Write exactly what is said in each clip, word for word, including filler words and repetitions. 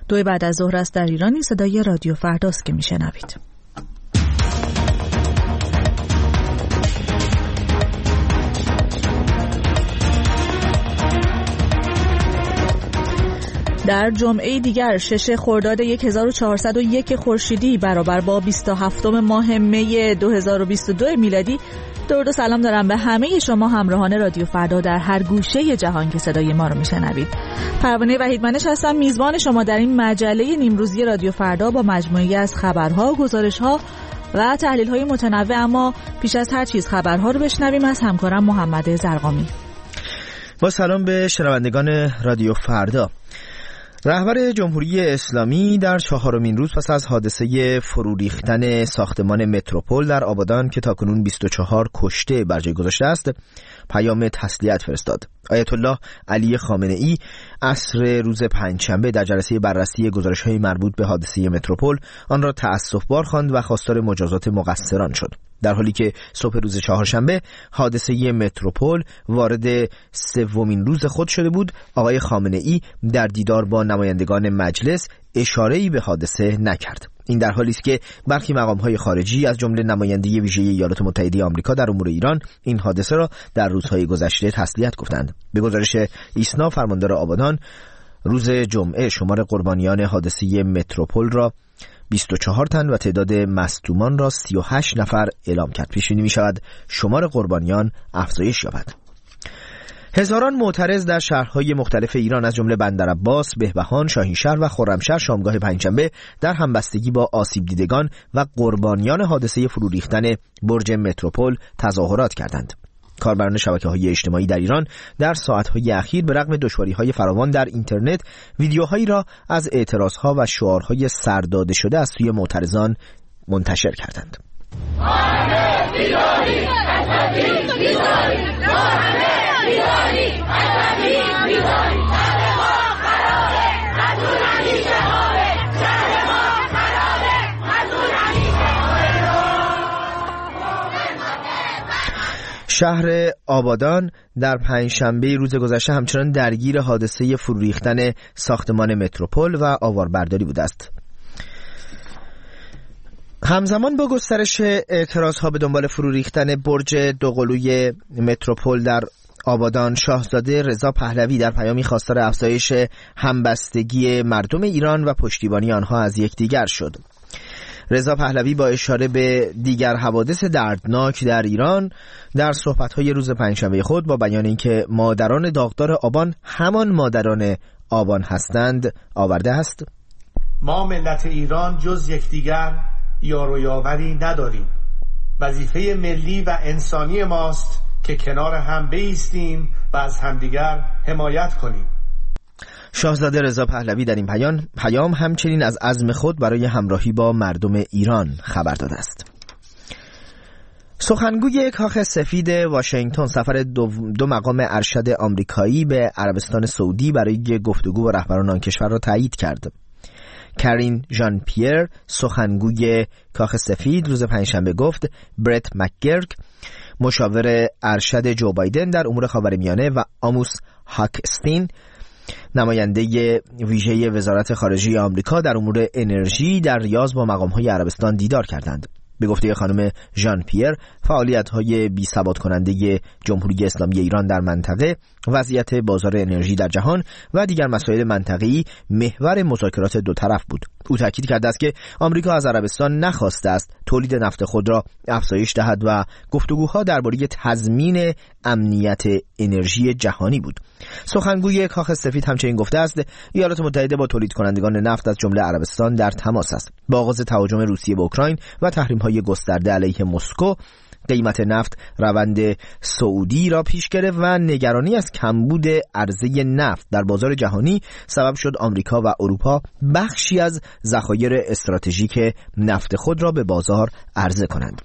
دو بعد از ظهر است در ایرانی. صدای رادیو فرداست که میشنوید. در جمعه دیگر شش خرداد هزار و چهارصد و یک خورشیدی برابر با بیست و هفتم ماه می دو هزار و بیست و دو میلادی، درود و سلام دارم به همه شما همراهان رادیو فردا در هر گوشه جهان که صدای ما رو میشنوید. پروانه وحیدمنش هستم، میزبان شما در این مجله نیمروزی رادیو فردا با مجموعه‌ای از خبرها، گزارش‌ها و تحلیل‌های متنوع. اما پیش از هر چیز خبرها رو بشنویم از همکارم محمد زرقامی. با سلام به شنوندگان رادیو فردا. رهبر جمهوری اسلامی در چهارمین روز پس از حادثه فرو ریختن ساختمان متروپول در آبادان که تاکنون بیست و چهار کشته بر جای گذاشته است، پیام تسلیت فرستاد. آیت الله علی خامنه‌ای عصر روز پنجشنبه در جلسه بررسی گزارش‌های مربوط به حادثه متروپول آن را تأسف‌بار خواند و خواستار مجازات مقصران شد. در حالی که صبح روز چهارشنبه حادثه متروپول وارد سومین روز خود شده بود، آقای خامنه‌ای در دیدار با نمایندگان مجلس اشاره‌ای به حادثه نکرد. این در حالی است که برخی مقام‌های خارجی از جمله نماینده ویژه ایالات متحده آمریکا در امور ایران این حادثه را در روزهای گذشته تسلیت گفتند. به گزارش ایسنا، فرماندار آبادان، روز جمعه شمار قربانیان حادثه متروپول را بیست و چهار تن و تعداد مصدومان را سی و هشت نفر اعلام کرد. پیش بینی می‌شود شمار قربانیان افزایش یابد. هزاران معترض در شهرهای مختلف ایران از جمله بندرعباس، بهبهان، شاهینشهر و خرمشهر شامگاه پنجشنبه در همبستگی با آسیب دیدگان و قربانیان حادثه فرو ریختن برج متروپول تظاهرات کردند. کاربران شبکه‌های اجتماعی در ایران در ساعت‌های اخیر به رغم دشواری‌های فراوان در اینترنت ویدیوهایی را از اعتراضها و شعارهای سرداده شده از سوی معترضان منتشر کردند. شهر آبادان در پنجشنبه روز گذشته همچنان درگیر حادثه فرو ریختن ساختمان متروپول و آواربرداری بوده است. همزمان با گسترش اعتراضها به دنبال فرو ریختن برج دوقلوی متروپول در آبادان، شاهزاده رضا پهلوی در پیامی خواستار افزایش همبستگی مردم ایران و پشتیبانی آنها از یکدیگر شد. رضا پهلوی با اشاره به دیگر حوادث دردناک در ایران در صحبت‌های روز پنجشنبه خود با بیان اینکه مادران داغدار آبان همان مادران آبان هستند آورده است: ما ملت ایران جز یکدیگر یار و یاوری نداریم. وظیفه ملی و انسانی ماست که کنار هم بایستیم و از همدیگر حمایت کنیم. شاهزاده رضا پهلوی در این پیام پیام همچنین از عزم خود برای همراهی با مردم ایران خبر داده است. سخنگوی کاخ سفید واشنگتن سفر دو, دو مقام ارشد آمریکایی به عربستان سعودی برای گفتگو با رهبران آن کشور را تایید کرد. کرین ژان پیر، سخنگوی کاخ سفید، روز پنجشنبه گفت برت مکگرگ، مشاور ارشد جو بایدن در امور خاورمیانه، و آموس هاکستین، نماینده ویژه وزارت خارجه آمریکا در امور انرژی، در ریاض با مقام‌های عربستان دیدار کردند. به گفته خانم ژان پیر، فعالیت‌های بی‌ثبات کننده جمهوری اسلامی ایران در منطقه، وضعیت بازار انرژی در جهان و دیگر مسائل منطقه‌ای محور مذاکرات دو طرف بود. او تاکید کرده است که آمریکا از عربستان نخواسته است تولید نفت خود را افزایش دهد و گفتگوها درباره تضمین امنیت انرژی جهانی بود. سخنگوی کاخ سفید همچنین گفته است ایالات متحده با تولید کنندگان نفت از جمله عربستان در تماس است. با آغاز تهاجم روسیه به اوکراین و تحریم‌های گسترده علیه مسکو، قیمت نفت روند سعودی را پیش گرفت و نگرانی از کمبود عرضه نفت در بازار جهانی سبب شد آمریکا و اروپا بخشی از ذخایر استراتژیک نفت خود را به بازار عرضه کنند.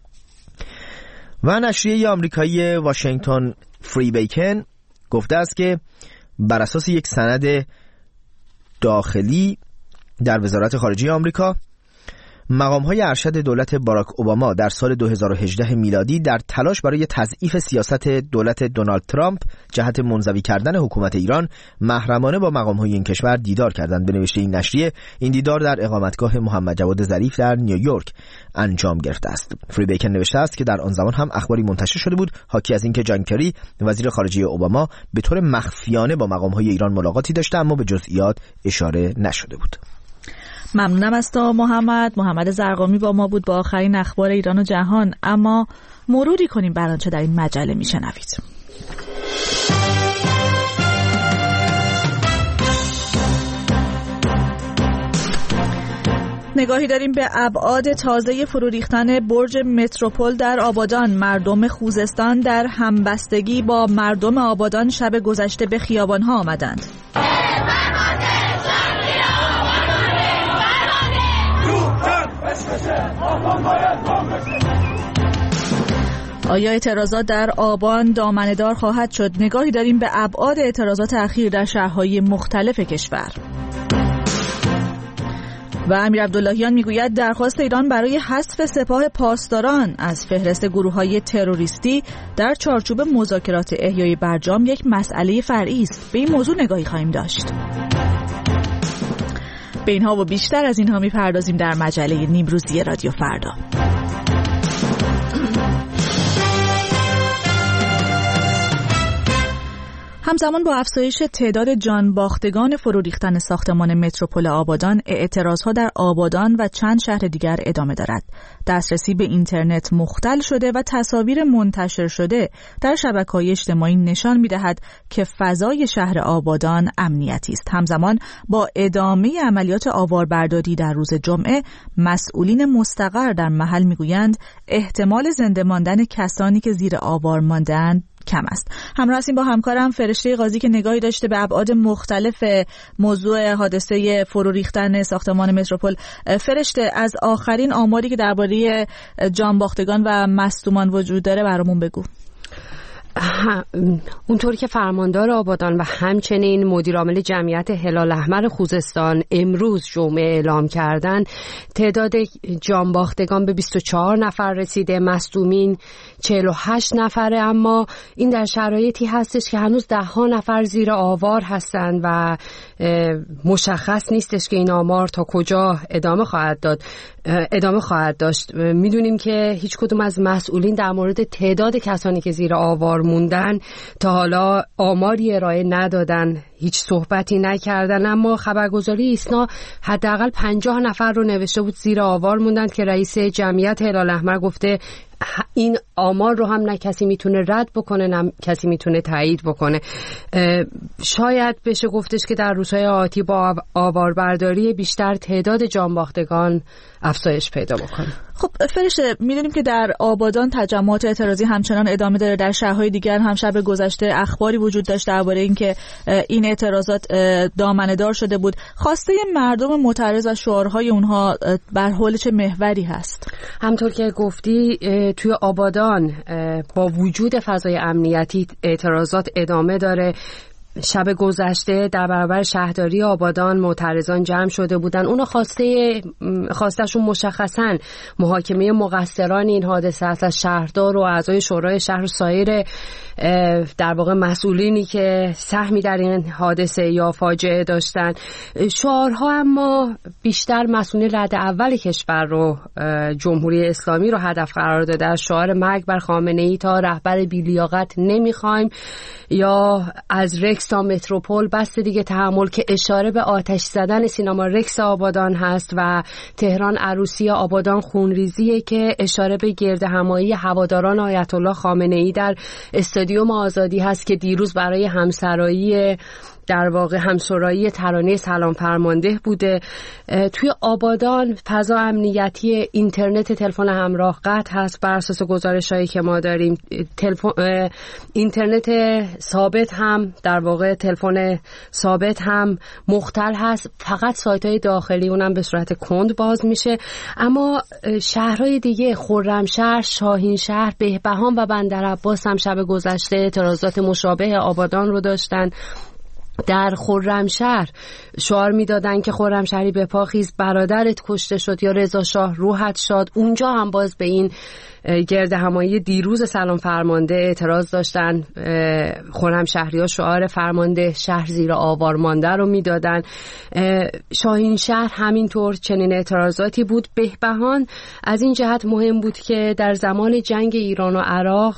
و نشریه آمریکایی واشنگتن فری بیکن گفته است که بر اساس یک سند داخلی در وزارت خارجه آمریکا، مقام‌های ارشد دولت باراک اوباما در سال دو هزار و هجده میلادی در تلاش برای تضعیف سیاست دولت دونالد ترامپ جهت منزوی کردن حکومت ایران محرمانه با مقام‌های این کشور دیدار کردند. به نوشته این نشریه این دیدار در اقامتگاه محمد جواد ظریف در نیویورک انجام گرفته است. فری بیکن نوشته است که در آن زمان هم اخباری منتشر شده بود حاکی از اینکه جان کری وزیر خارجه اوباما به طور مخفیانه با مقام‌های ایران ملاقاتی داشته اما به جزئیات اشاره نشده بود. ممنونم از تو محمد. محمد زرقامی با ما بود با آخرین اخبار ایران و جهان. اما مروری کنیم بر آنچه در این مجله میشنوید. نگاهی داریم به ابعاد تازه فرو ریختن برج متروپول در آبادان. مردم خوزستان در همبستگی با مردم آبادان شب گذشته به خیابان‌ها آمدند. آیا اعتراضات در آبان دامنه‌دار خواهد شد؟ نگاهی داریم به ابعاد اعتراضات اخیر در شهرهای مختلف کشور. و امیر عبداللهیان میگوید درخواست ایران برای حذف سپاه پاسداران از فهرست گروه‌های تروریستی در چارچوب مذاکرات احیای برجام یک مسئله فرعی است. به این موضوع نگاهی خواهیم داشت. به اینها و بیشتر از اینها میپردازیم در مجله نیمروزی رادیو فردا. همزمان با افزایش تعداد جان باختگان فرو ریختن ساختمان متروپول آبادان، اعتراضها در آبادان و چند شهر دیگر ادامه دارد. دسترسی به اینترنت مختل شده و تصاویر منتشر شده در شبکه‌های اجتماعی نشان می‌دهد که فضای شهر آبادان امنیتی است. همزمان با ادامه عملیات آواربرداری در روز جمعه، مسئولین مستقر در محل می‌گویند احتمال زنده ماندن کسانی که زیر آوار مانده‌اند کم است. همراه هستیم با همکارم فرشته قاضی که نگاهی داشته به ابعاد مختلف موضوع حادثه فرو ریختن ساختمان متروپول. فرشته، از آخرین آماری که درباره جانباختگان و مصدومان وجود داره برامون بگو. اونطوری که فرماندار آبادان و همچنین مدیرعامل جمعیت هلال احمر خوزستان امروز جمعه اعلام کردن، تعداد جانباختگان به بیست و چهار نفر رسیده، مصدومین چهل و هشت نفره. اما این در شرایطی هستش که هنوز ده ها نفر زیر آوار هستند و مشخص نیستش که این آمار تا کجا ادامه خواهد داد ادامه خواهد داشت. میدونیم که هیچ کدوم از مسئولین در مورد تعداد کسانی که زیر آوار موندن تا حالا آماری ارائه ندادن، هیچ صحبتی نکردن. اما خبرگزاری ایسنا حداقل پنجاه نفر رو نوشته بود زیر آوار موندن که رئیس جمعیت هلال احمر گفته این آمار رو هم نه کسی میتونه رد بکنه نه کسی میتونه تایید بکنه. شاید بشه گفتش که در روزهای آتی با آواربرداری بیشتر تعداد جانباختگان افزایش پیدا بکنه. خب فرشته، میدونیم که در آبادان تجمعات اعتراضی همچنان ادامه داره. در شهرهای دیگر هم شب گذشته اخباری وجود داشت درباره اینکه این اعتراضات دامنه‌دار شده بود. خواسته مردم معترض و شعارهای اونها بر حول چه محوری هست؟ همطور که گفتی توی آبادان با وجود فضای امنیتی اعتراضات ادامه داره. شب گذشته در برابر شهرداری آبادان معترضان جمع شده بودن. اونا خواسته خواستشون مشخصاً محاکمه مقصران این حادثه است از شهردار و اعضای شورای شهر و سایر در واقع مسئولینی که سهمی در این حادثه یا فاجعه داشتن. شعارها اما بیشتر مسئولین رد اول کشور رو، جمهوری اسلامی رو هدف قرار داده. از شعار مرگ بر خامنه‌ای تا رهبر بی‌لیاقت نمیخوایم یا از رکس تا متروپول بس دیگه تحمل، که اشاره به آتش زدن سینما رکس آبادان هست، و تهران عروسی آبادان خونریزیه که اشاره به گردهمایی هواداران آیت الله خامنه‌ای در استادیوم آزادی هست که دیروز برای همسرایی در واقع همسرایی ترانه سلام فرمانده بوده. توی آبادان فضا امنیتی اینترنت تلفن همراه قطع هست بر اساس گزارشایی که ما داریم. تلفن اینترنت ثابت هم در واقع تلفن ثابت هم مختل هست، فقط سایت‌های داخلی اونم به صورت کند باز میشه. اما شهرهای دیگه خرمشهر، شاهینشهر، بهبهان و بندرعباس هم شب گذشته اعتراضات مشابه آبادان رو داشتن. در خرمشهر شعار میدادن که خرمشهری به پا خیز، برادرت کشته شد یا رضا شاه روحت شاد. اونجا هم باز به این گرد همایی دیروز سلام فرمانده اعتراض داشتن. خرمشهری‌ها شعار فرمانده شهر زیر آوار مانده رو میدادن. شاهین شهر همینطور چنین اعتراضاتی بود. بهبهان از این جهت مهم بود که در زمان جنگ ایران و عراق،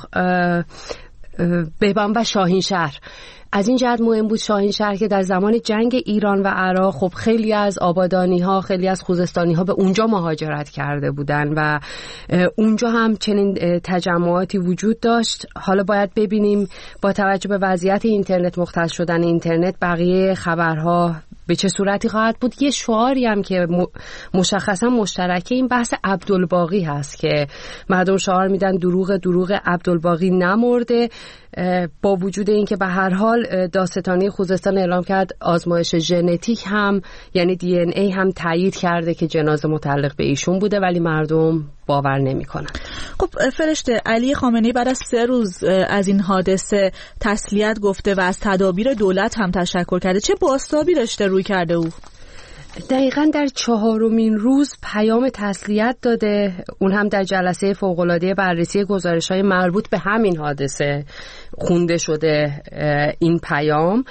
بهبهان و شاهین شهر از این جهت مهم بود شاهین شهر که در زمان جنگ ایران و عراق خب خیلی از آبادانی ها، خیلی از خوزستانی ها به اونجا مهاجرت کرده بودن و اونجا هم چنین تجمعاتی وجود داشت. حالا باید ببینیم با توجه به وضعیت اینترنت، مختص شدن اینترنت، بقیه خبرها به چه صورتی خواهد بود. یه شعاری هم که مشخصا مشترکه این بحث عبدالباقی هست که مردم شعار میدن دروغ دروغ عبدالباقی نمرده، با وجود اینکه به هر حال دادستانی خوزستان اعلام کرد آزمایش ژنتیک هم یعنی دی ان ای هم تایید کرده که جنازه متعلق به ایشون بوده، ولی مردم باور نمی‌کنن. خب فرشته، علی خامنه‌ای بعد از سه روز از این حادثه تسلیت گفته و از تدابیر دولت هم تشکر کرده. چه بازتابی داشته روی کرده او؟ دقیقاً در چهارمین روز پیام تسلیت داده، اون هم در جلسه فوق‌العاده بررسی گزارش‌های مربوط به همین حادثه خونده شده. این پیام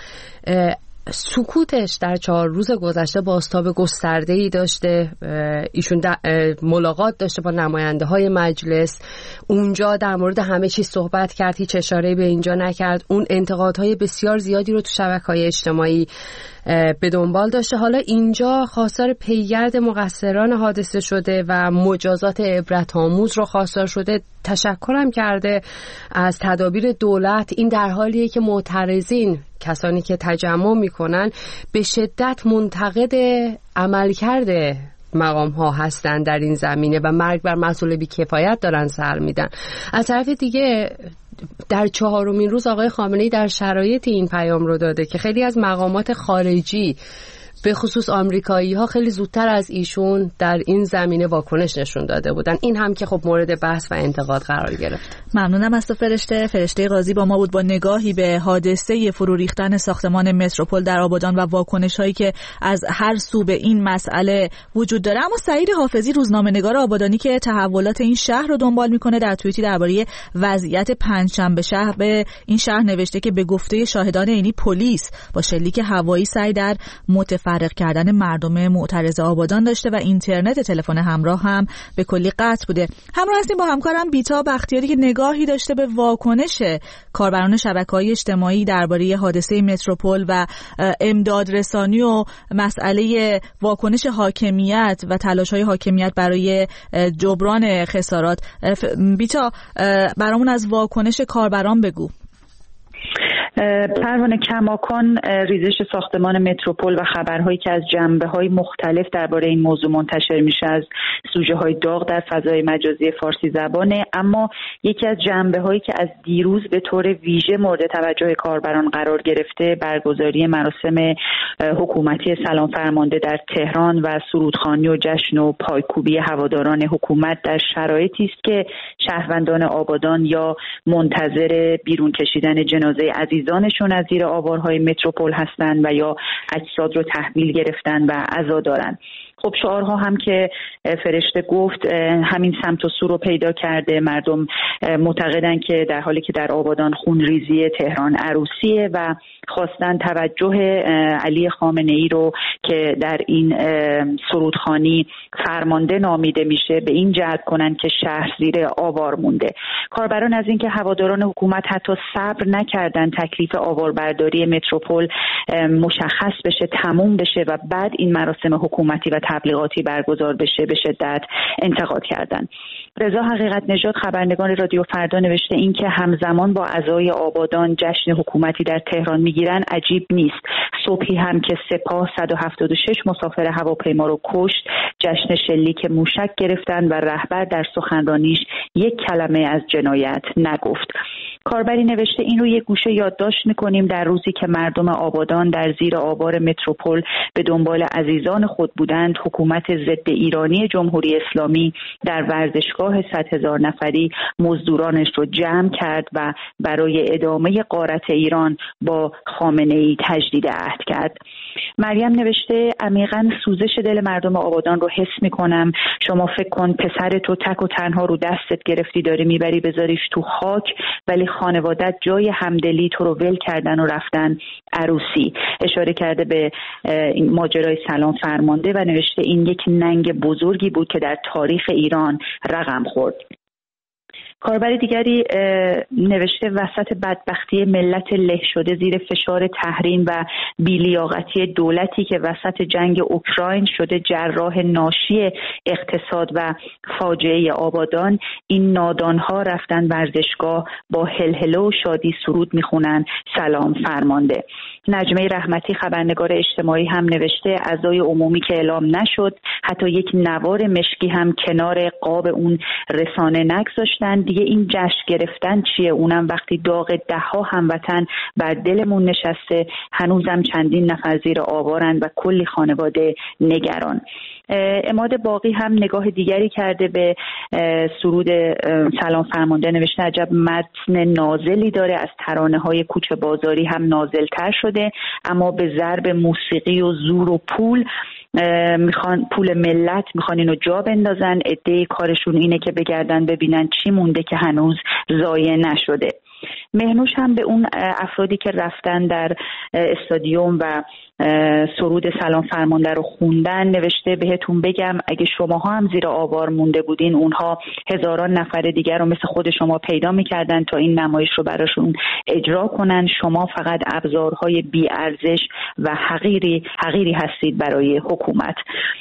سکوتش در چهار روز گذشته بازتاب گسترده‌ای داشته. ایشون ملاقات داشته با نماینده های مجلس، اونجا در مورد همه چیز صحبت کرد، هیچ اشاره‌ای به اینجا نکرد. اون انتقادهای بسیار زیادی رو تو شبکه‌های اجتماعی به دنبال داشته. حالا اینجا خواستار پیگرد مقصران حادثه شده و مجازات عبرت‌آموز رو خواستار شده. تشکرم کرده از تدابیر دولت. این در حالیه که معترضین، کسانی که تجمع میکنن، به شدت منتقد عملکرد مقام ها هستن در این زمینه و مرگ بر مسئول بی کفایت دارن سر میدن. از طرف دیگه در چهارمین روز آقای خامنه‌ای در شرایط این پیام رو داده که خیلی از مقامات خارجی به خصوص آمریکایی ها خیلی زودتر از ایشون در این زمینه واکنش نشون داده بودن. این هم که خب مورد بحث و انتقاد قرار گرفت. ممنونم از تو فرشته. فرشته قاضی با ما بود با نگاهی به حادثه فرو ریختن ساختمان متروپول در آبادان و واکنش هایی که از هر سو به این مسئله وجود داره. اما سعید حافظی، روزنامه‌نگار آبادانی که تحولات این شهر رو دنبال میکنه، در توییتی درباره وضعیت پنجشنبه شهر به این شهر نوشته که به گفته شاهدان عینی پلیس با شلیک هوایی سعی در متف فرق کردن مردم معترض آبادان داشته و اینترنت تلفن همراه هم به کلی قطع بوده. همراه هستیم با همکارم بیتا بختیاری که نگاهی داشته به واکنش کاربران شبکه‌های اجتماعی درباره حادثه متروپول و امداد رسانی و مسئله واکنش حاکمیت و تلاش‌های حاکمیت برای جبران خسارات. بیتا، برامون از واکنش کاربران بگو. پروانه، کماکان ریزش ساختمان متروپول و خبرهایی که از جنبه‌های مختلف درباره این موضوع منتشر میشه از سوژه‌های داغ در فضای مجازی فارسی زبانه، اما یکی از جنبه‌هایی که از دیروز به طور ویژه مورد توجه کاربران قرار گرفته برگزاری مراسم حکومتی سلام فرمانده در تهران و سرودخوانی و جشن و پایکوبی هواداران حکومت در شرایطی است که شهروندان آبادان یا منتظر بیرون کشیدن جنازه عزیزانشون از زیر آوارهای متروپول هستند و یا اجساد رو تحویل گرفتن و عزا دارن. خب شعارها هم که فرشته گفت همین سمت و سو رو پیدا کرده. مردم معتقدن که در حالی که در آبادان خونریزی، تهران عروسیه و خواستن توجه علی خامنه‌ای رو که در این سرودخوانی فرمانده نامیده میشه به این جهت کنن که شهر زیر آوار مونده. کاربران از اینکه هواداران حکومت حتی صبر نکردن تکلیف آواربرداری متروپول مشخص بشه، تموم بشه و بعد این مراسم حکومتی و تبلیغاتی برگزار بشه به شدت انتقاد کردن. رضا حقیقت نژاد، خبرنگار رادیو فردا، نوشته این که همزمان با عزای آبادان جشن حکومتی در تهران میگیرن عجیب نیست. صبحی هم که سپاه صد و هفتاد و شش مسافر هواپیما رو کشت، جشن شلیک موشک گرفتن و رهبر در سخنرانیش یک کلمه از جنایت نگفت. کاربری نوشته این رو یک گوشه یادداشت می‌کنیم در روزی که مردم آبادان در زیر آوار متروپول به دنبال عزیزان خود بودند، حکومت ضد ایرانی جمهوری اسلامی در ورزشگاه صد هزار نفری مزدورانش رو جمع کرد و برای ادامه غارت ایران با خامنه‌ای تجدید عهد کرد. مریم نوشته عمیقاً سوزش دل مردم آبادان رو حس می‌کنم. شما فکر کن پسر تو تک و تنها رو دستت گرفتی داری میبری بذاریش تو خاک، ولی خانوادت جای همدلی تو رو ول کردن و رفتن عروسی. اشاره کرده به ماجرای سلام فرمانده و نوشته این یک ننگ بزرگی بود که در تاریخ ایران رقم خورد. کاربر دیگری نوشته وسط بدبختی ملت له شده زیر فشار تحریم و بی‌لیاقتی دولتی که وسط جنگ اوکراین شده جراح ناشی اقتصاد و فاجعه آبادان، این نادانها رفتن ورزشگاه با هلهله و شادی سرود میخونن سلام فرمانده. نجمه رحمتی خبرنگار اجتماعی هم نوشته اعضای عمومی که اعلام نشد حتی یک نوار مشکی هم کنار قاب اون رسانه نگذاشتن. دیگه این جشن گرفتن چیه؟ اونم وقتی داغ ده ها هموطن بر دلمون نشسته، هنوزم چندین نفر زیر آوارن و کلی خانواده نگران. عماد باقی هم نگاه دیگری کرده به سرود سلام فرمانده، نوشته عجب متن نازلی داره، از ترانه های کوچه بازاری هم نازلتر شده، اما به ضرب موسیقی و زور و پول میخوان پول ملت میخوان اینو جا بندازن. عده کارشون اینه که بگردن ببینن چی مونده که هنوز ضایع نشده. مهنوش هم به اون افرادی که رفتن در استادیوم و سرود سلام فرمانده رو خوندن نوشته بهتون بگم اگه شماها هم زیر آوار مونده بودین اونها هزاران نفر دیگر رو مثل خود شما پیدا میکردن تا این نمایش رو براشون اجرا کنن. شما فقط ابزارهای بی ارزش و حقیری حقیری هستید برای حکومت.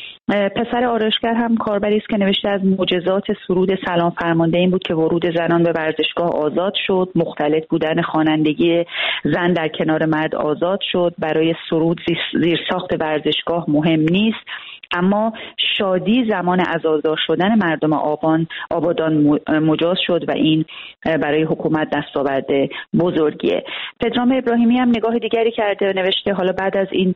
پسر آرایشگر هم کاربری است که نوشته از معجزات سرود سلام فرمانده این بود که ورود زنان به ورزشگاه آزاد شد، مختلط بودن خوانندگی زن در کنار مرد آزاد شد. برای سرود زیرساخت ورزشگاه مهم نیست، اما شادی زمان از آزاد شدن مردم آبان آبادان مجاز شد و این برای حکومت دستاورد بزرگیه. پدرام ابراهیمی هم نگاه دیگری کرده، نوشته حالا بعد از این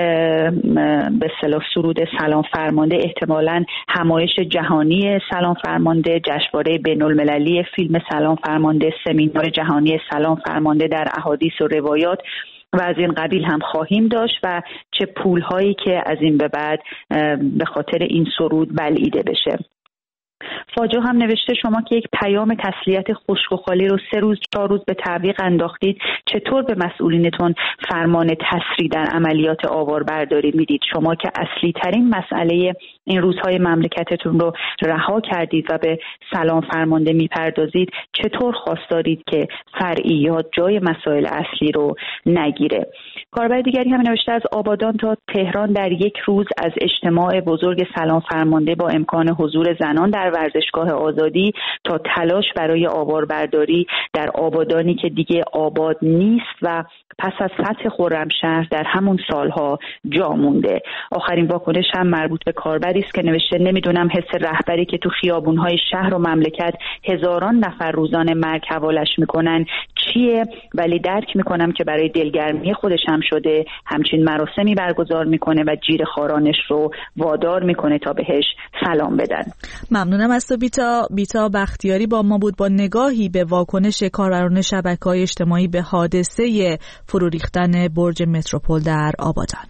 به اصطلاح سرود سلام فرمانده احتمالاً همایش جهانی سلام فرمانده، جشنواره بین‌المللی فیلم سلام فرمانده، سمینار جهانی سلام فرمانده در احادیث و روایات و از این قبیل هم خواهیم داشت و چه پولهایی که از این به بعد به خاطر این سرود بلعیده بشه. فاجعه هم نوشته شما که یک پیام تسلیت خشک و خالی رو سه روز چهار روز به تعویق انداختید، چطور به مسئولینتون فرمان تسریع در عملیات آواربرداری میدید؟ شما که اصلی ترین مسئله این روزهای مملکتتون رو رها کردید و به سلام فرمانده میپردازید، چطور خواستارید که فرعیات جای مسائل اصلی رو نگیره؟ کاربر دیگری هم نوشته از آبادان تا تهران در یک روز از اجتماع بزرگ سلام فرمانده با امکان حضور زنان در ورزشگاه آزادی تا تلاش برای آواربرداری در آبادانی که دیگه آباد نیست و پس از فتح خرمشهر در همون سالها جا مونده. آخرین واکنش هم مربوط به کاربری است که نوشته نمیدونم حس رهبری که تو خیابونهای شهر و مملکت هزاران نفر روزانه مرگ حوالش میکنن چیه، ولی درک میکنم که برای دلگرمی خودش هم شده همچین مراسمی برگزار میکنه و جیر خارانش رو وادار میکنه تا بهش سلام بدن. ممنونم از تو بیتا. بیتا بختیاری با ما بود با نگاهی به واکنش کاربران شبکه‌های اجتماعی به حادثه فرو ریختن برج متروپول در آبادان.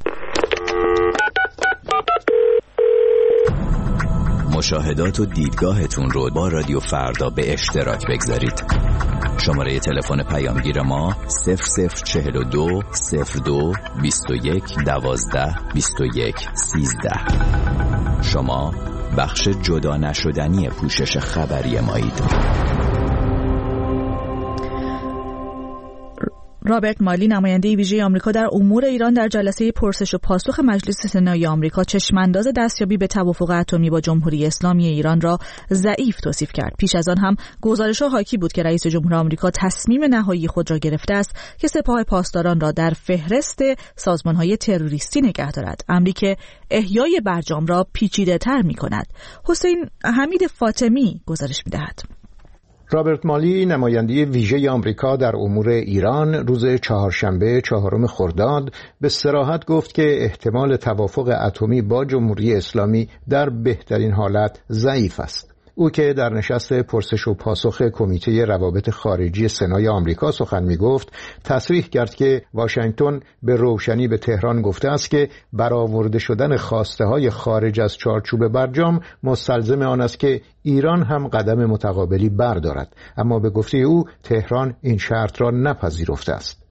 مشاهدات و دیدگاهتون رو با رادیو فردا به اشتراک بگذارید. شماره تلفن پیامگیر ما صفر صفر چهل و دو صفر دو بیست و یک دوازده بیست و یک سیزده. شما بخش جدا نشدنی پوشش خبری مایید. رابرت مالی نماینده ویژه آمریکا در امور ایران در جلسه پرسش و پاسخ مجلس سنای آمریکا چشمانداز دستیابی به توافق اتمی با جمهوری اسلامی ایران را ضعیف توصیف کرد. پیش از آن هم گزارش‌ها حاکی بود که رئیس جمهور آمریکا تصمیم نهایی خود را گرفته است که سپاه پاسداران را در فهرست سازمان‌های تروریستی نگه دارد، امری که احیای برجام را پیچیده‌تر می‌کند. حسین حمید فاطمی گزارش می‌دهد. رابرت مالی نماینده ویژه آمریکا در امور ایران روز چهارشنبه چهارم خرداد به صراحت گفت که احتمال توافق اتمی با جمهوری اسلامی در بهترین حالت ضعیف است. او که در نشست پرسش و پاسخ کمیته روابط خارجی سنای آمریکا سخن می‌گفت، تصریح کرد که واشنگتن به روشنی به تهران گفته است که برآورده شدن خواسته‌های خارج از چارچوب برجام مستلزم آن است که ایران هم قدم متقابلی بردارد، اما به گفته او تهران این شرط را نپذیرفته است.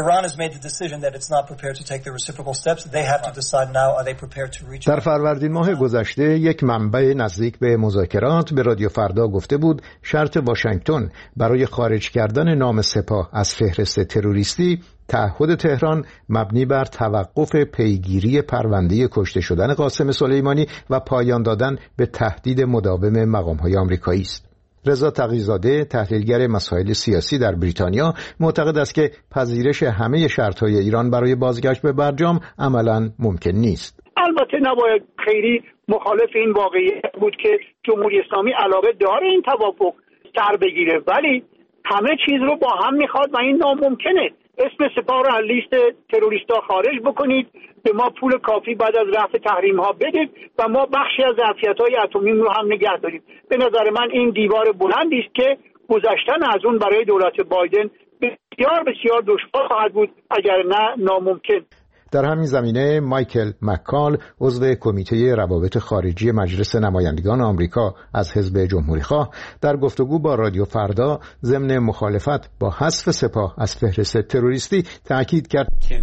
در فروردین ماه گذشته یک منبع نزدیک به مذاکرات به رادیو فردا گفته بود شرط واشنگتن برای خارج کردن نام سپاه از فهرست تروریستی تعهد تهران مبنی بر توقف پیگیری پرونده کشته شدن قاسم سلیمانی و پایان دادن به تهدید مداوم مقام‌های آمریکایی است. رضا تقی‌زاده تحلیلگر مسائل سیاسی در بریتانیا معتقد است که پذیرش همه شرط‌های ایران برای بازگشت به برجام عملاً ممکن نیست. البته نباید خیلی مخالف این واقعیت بود که جمهوری اسلامی علاقه داره این توافق سر بگیره، ولی همه چیز رو با هم میخواد و این ناممکنه. اسم سپاه رو از لیست تروریستا خارج بکنید، به ما پول کافی بعد از رفع تحریم ها بدید و ما بخشی از ظرفیت‌های اتمی رو هم نگه داریم. به نظر من این دیوار بلندی است که گذشتن از اون برای دولت بایدن بسیار بسیار دشوار خواهد بود، اگر نه ناممکن. در همین زمینه مایکل مکال عضو کمیته روابط خارجی مجلس نمایندگان آمریکا از حزب جمهوری‌خواه در گفتگو با رادیو فردا ضمن مخالفت با حذف سپاه از فهرست تروریستی تاکید کرد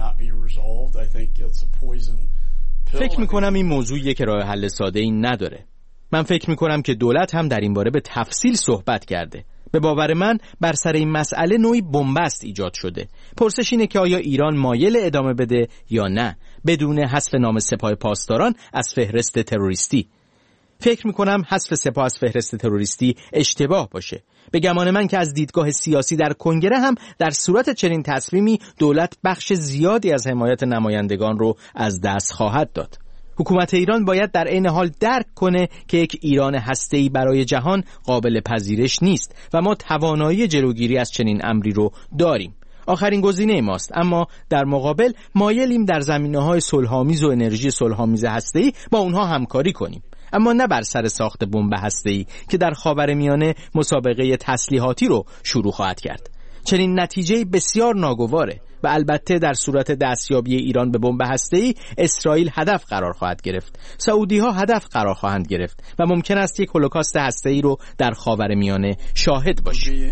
فکر می‌کنم این موضوعیه که راه حل ساده‌ای نداره. من فکر می‌کنم که دولت هم در این باره به تفصیل صحبت کرده. به باور من بر سر این مسئله نوعی بنبست ایجاد شده. پرسش اینه که آیا ایران مایل ادامه بده یا نه بدون حذف نام سپاه پاسداران از فهرست تروریستی. فکر میکنم حذف سپاه از فهرست تروریستی اشتباه باشه. به گمان من که از دیدگاه سیاسی در کنگره هم در صورت چنین تصمیمی دولت بخش زیادی از حمایت نمایندگان رو از دست خواهد داد. حکومت ایران باید در عین حال درک کنه که یک ایران هسته‌ای برای جهان قابل پذیرش نیست و ما توانایی جلوگیری از چنین امری رو داریم. آخرین گزینه ماست، اما در مقابل مایلیم در زمینه‌های صلح‌آمیز و انرژی صلح‌آمیز هسته‌ای با اونها همکاری کنیم، اما نه بر سر ساخت بمب هسته‌ای که در خاورمیانه مسابقه تسلیحاتی رو شروع خواهد کرد. چنین نتیجه بسیار ناگواره و البته در صورت دستیابی ایران به بمب هسته‌ای اسرائیل هدف قرار خواهد گرفت، سعودی‌ها هدف قرار خواهند گرفت و ممکن است یک هولوکاست هسته‌ای رو در خاورمیانه شاهد باشیم.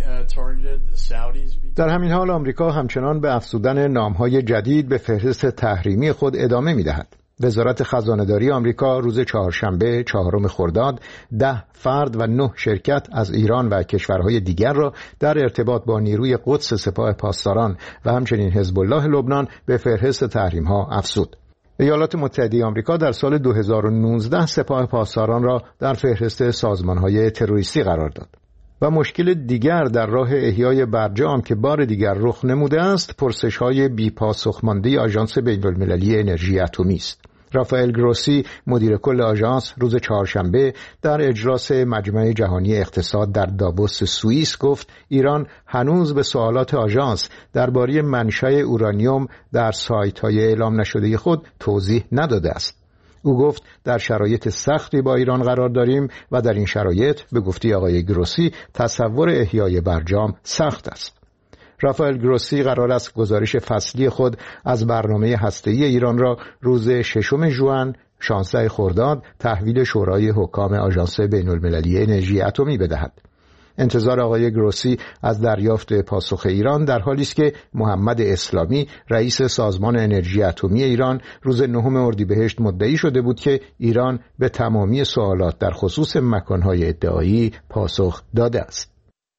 در همین حال آمریکا همچنان به افزودن نام‌های جدید به فهرست تحریمی خود ادامه می‌دهد. وزارت خزانه‌داری آمریکا روز چهارشنبه چهارم خرداد ده فرد و نه شرکت از ایران و کشورهای دیگر را در ارتباط با نیروی قدس سپاه پاسداران و همچنین حزب الله لبنان به فهرست تحریم‌ها افزود. ایالات متحده آمریکا در سال دو هزار و نوزده سپاه پاسداران را در فهرست سازمان‌های تروریستی قرار داد. و مشکل دیگر در راه احیای برجام که بار دیگر رخ نموده است، پرسش‌های بی‌پاسخ مانده آژانس بین‌المللی انرژی اتمی است. رافائل گروسی مدیر کل آژانس روز چهارشنبه در اجلاس مجمع جهانی اقتصاد در داووس سوئیس گفت ایران هنوز به سوالات آژانس درباره منشأ اورانیوم در سایت‌های اعلام نشده خود توضیح نداده است. او گفت در شرایط سختی با ایران قرار داریم و در این شرایط به گفته آقای گروسی تصور احیای برجام سخت است. رافائل گروسی قرار است گزارش فصلی خود از برنامه هسته‌ای ایران را روز ششم ژوئن شانزده خرداد تحویل شورای حکام آژانس بین‌المللی انرژی اتمی بدهد. انتظار آقای گروسی از دریافت پاسخ ایران در حالی است که محمد اسلامی رئیس سازمان انرژی اتمی ایران روز نهم اردیبهشت مدعی شده بود که ایران به تمامی سوالات در خصوص مکان‌های ادعایی پاسخ داده است.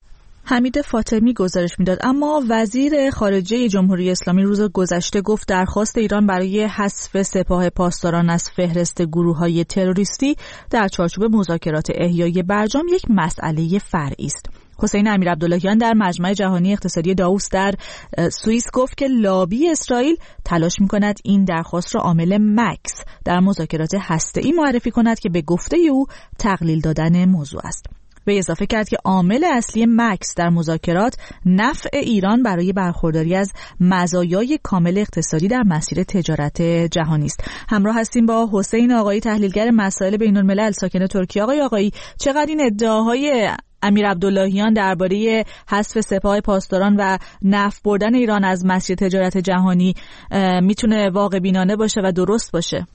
حمید فاطمی گزارش میداد. اما وزیر خارجه جمهوری اسلامی روز گذشته گفت درخواست ایران برای حذف سپاه پاسداران از فهرست گروه‌های تروریستی در چارچوب مذاکرات احیای برجام یک مسئله فرعی است. حسین امیرعبداللهیان در مجمع جهانی اقتصادی داووس در سوئیس گفت که لابی اسرائیل تلاش می‌کند این درخواست را عامل مکس در مذاکرات هسته‌ای معرفی کند که به گفته او تقلیل دادن موضوع است. به اضافه کرد که عامل اصلی مکس در مذاکرات نفع ایران برای برخورداری از مزایای کامل اقتصادی در مسیر تجارت جهانی است. همراه هستیم با حسین آقایی، تحلیلگر مسائل بین‌الملل ساکن ترکیه. آقای آقایی، چقدر این ادعاهای امیرعبداللهیان درباره حذف سپاه پاسداران و نفع بردن ایران از مسیر تجارت جهانی میتونه واقع بینانه باشه و درست باشه؟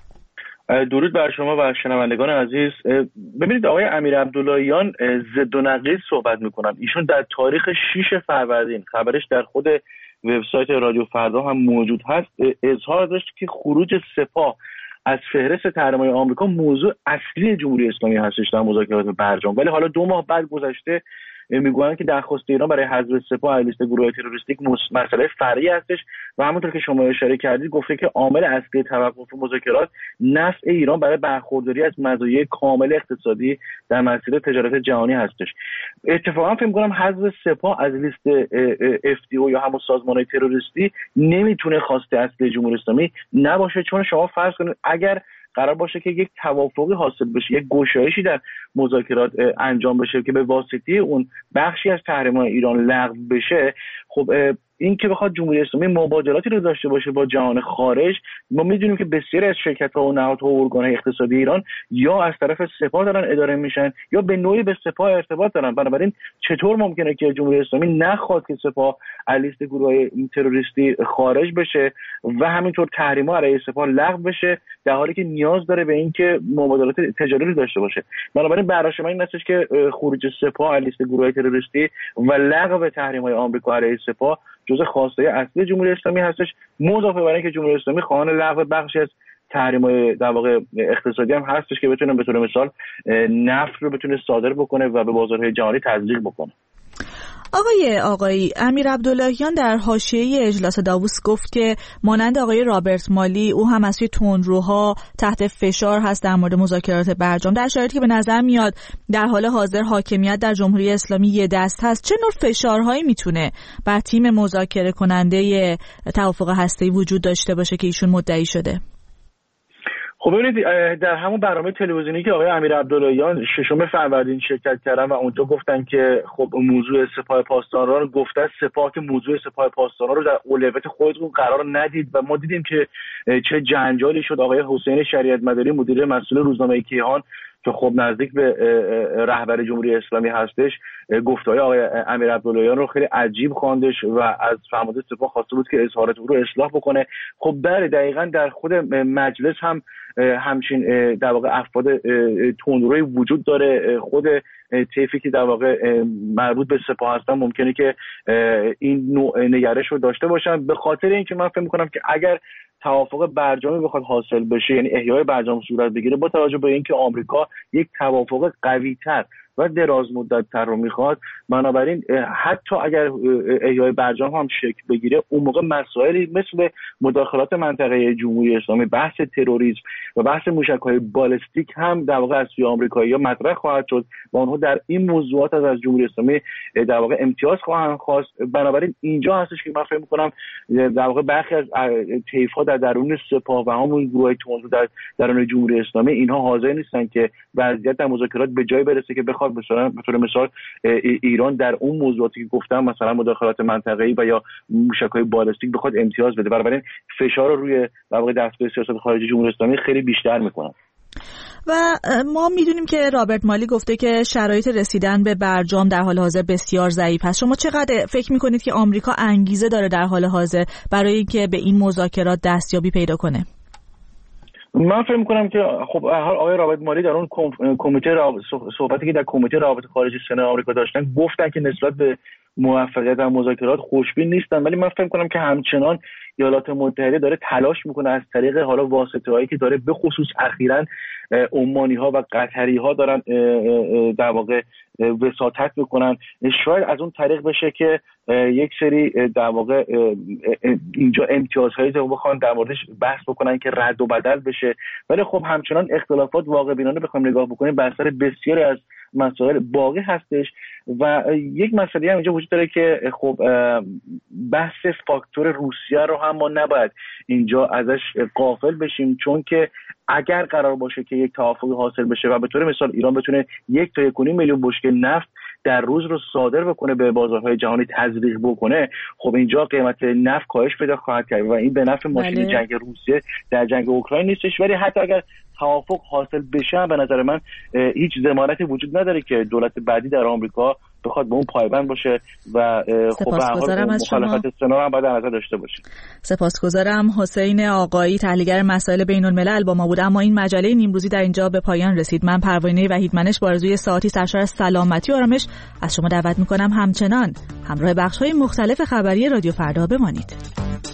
درود بر شما و شنوندگان عزیز. ببینید آقای امیرعبداللهیان ضد و نقیض صحبت میکنن. ایشون در تاریخ شش فروردین، خبرش در خود وبسایت رادیو فردا هم موجود هست، اظهار داشت که خروج سپاه از فهرست تحریم‌های آمریکا موضوع اصلی جمهوری اسلامی هستش در مذاکرات برجام. ولی حالا دو ماه بعد گذشته میگویند که درخواست ایران برای حذف سپاه از لیست گروه‌های تروریستی مسئله فرعی هستش و همونطور که شما اشاره کردید گفته که عامل اصلی توقف مذاکرات نفع ایران برای برخورداری از مزایای کامل اقتصادی در مسیر تجارت جهانی هستش. اتفاقا فکر می‌کنم حذف سپاه از لیست اف دی او یا همون سازمان‌های تروریستی نمیتونه خواسته اصلی جمهوری اسلامی نباشه، چون شما فرض کنید اگر قرار باشه که یک توافقی حاصل بشه، یک گشایشی در مذاکرات انجام بشه که به واسطه اون بخشی از تحریم‌های ایران لغو بشه، خب این که بخواد جمهوری اسلامی مبادلاتی رو داشته باشه با جهان خارج، ما میدونیم که بسیاری از شرکت‌ها و نهادها و ارگان‌های اقتصادی ایران یا از طرف سپاه دارن اداره میشن یا به نوعی به سپاه ارتباط دارن. بنابراین چطور ممکنه که جمهوری اسلامی نخواد که سپاه از لیست گروه‌های تروریستی خارج بشه و همینطور تحریم‌ها علیه سپاه لغو بشه، در حالی که نیاز داره به اینکه مبادلات تجاری رو داشته باشه. بنابراین براش من این هستش که خروج سپاه از لیست گروه‌های تروریستی و لغو تحریم‌های آمریکا علیه سپاه جزء خواسته اصلی جمهوری اسلامی هستش، مضافه بر اینکه جمهوری اسلامی خواهان لغو بخشی از تحریم‌های در واقع اقتصادی هم هستش که بتونه به طور مثال نفت رو بتونه صادر بکنه و به بازارهای جهانی تزریق بکنه. آقای آقایی، امیرعبداللهیان در حاشیه اجلاس داووس گفت که مانند آقای رابرت مالی او هم از سوی تندروها تحت فشار هست در مورد مذاکرات برجام، در شرایطی که به نظر میاد در حال حاضر حاکمیت در جمهوری اسلامی یه دست هست. چه نوع فشارهایی میتونه بر تیم مذاکره کننده توافق هسته‌ای وجود داشته باشه که ایشون مدعی شده؟ خب ببینید در همون برنامه تلویزیونی که آقای امیرعبداللهیان ششم فروردین شرکت کردن و اونجا گفتن که خب موضوع سپاه پاسداران رو گفته سپاه که موضوع سپاه پاسداران رو در اولویت خودتون قرار ندید و ما دیدیم که چه جنجالی شد. آقای حسین شریعت مداری مدیر مسئول روزنامه کیهان که خب نزدیک به رهبر جمهوری اسلامی هستش، گفته‌های آقای امیرعبداللهیان رو خیلی عجیب خواندش و از فرمانده سپاه خواسته بود که اظهارات او رو اصلاح بکنه. خب بله دقیقاً در خود مجلس هم همچین در واقع افراد تندروی وجود داره. خود طیفی که در واقع مربوط به سپاه هستن ممکنه که این نوع نگرش رو داشته باشن، به خاطر اینکه من فکر می‌کنم که اگر توافق برجامی بخواد حاصل بشه، یعنی احیای برجام صورت بگیره، با توجه به اینکه آمریکا یک توافق قوی‌تر و دراز مدت تر رو میخواد، بنابراین حتی اگر احیای برجام هم شکل بگیره، اون موقع مسائلی مثل مداخلات منطقه جمهوری اسلامی، بحث تروریسم و بحث موشک‌های بالستیک هم در واقع از سوی آمریکایی‌ها مطرح خواهد شد و اونها در این موضوعات از جمهوری اسلامی در واقع امتیاز خواهند خواست. بنابراین اینجا هستش که من فکر می‌کنم در واقع برخی از طیف‌ها در درون سپاه و همون گروه‌های تندرو در درون جمهوری اسلامی اینها حاضر نیستن که وضعیت در مذاکرات به جای برسه که بخواد مثلا به طور مثال ایران در اون موضوعاتی که گفتم مثلا مداخلات منطقه‌ای و یا موشک‌های بالستیک بخواد امتیاز بده. بنابراین فشار رو روی در واقع دستگاه سیاست خارجی جمهوری اسلامی خیلی بیشتر می‌کنه. و ما میدونیم که رابرت مالی گفته که شرایط رسیدن به برجام در حال حاضر بسیار ضعیف است. شما چقدر فکر می‌کنید که آمریکا انگیزه داره در حال حاضر برای اینکه به این مذاکرات دستیابی پیدا کنه؟ من فکر می‌کنم که خب آقای رابرت مالی در اون کمیته صحبتی که در کمیته روابط خارجی سنا آمریکا داشتن گفتن که نسبت به موفقیت در مذاکرات خوشبین نیستن، ولی من فکر می‌کنم که همچنان ایالات متحده داره تلاش میکنه از طریق حالا واسطه‌هایی که داره به خصوص اخیراً عمانی ها و قطری ها دارن در واقع وساطت بکنن. شاید از اون طریق بشه که یک سری در واقع اینجا امتیازهایی رو بخوان در موردش بحث بکنن که رد و بدل بشه، ولی خب همچنان اختلافات واقع بینانه بخوایم نگاه بکنیم بر سر بسیاری از مسائل باقی هستش. و یک مسئله هم اینجا وجود داره که خب بحث فاکتور روسیه رو هم ما نباید اینجا ازش غافل بشیم، چون که اگر قرار باشه که یک توافقی حاصل بشه و به طور مثال ایران بتونه یک تا یک و نیم میلیون بشکه نفت در روز رو صادر بکنه به بازارهای جهانی تزریق بکنه، خب اینجا قیمت نفت کاهش پیدا خواهد کرد و این به نفع ماشین بله. جنگ روسیه در جنگ اوکراین نیستش. ولی حتی اگر توافق حاصل بشه به نظر من هیچ ضمانتی وجود نداره که دولت بعدی در آمریکا بخواد به اون پایبند باشه و خب به هر حال مخالفت سنا هم باید در نظر داشته باشه. سپاسگزارم. حسین آقایی تحلیلگر مسائل بین الملل با ما بود. اما این مجله نیمروزی در اینجا به پایان رسید. من پروینه وحیدمنش با آرزوی ساعتی سرشار از سلامتی و آرامش از شما دعوت می‌کنم همچنان همراه بخش‌های مختلف خبری رادیو فردا بمانید.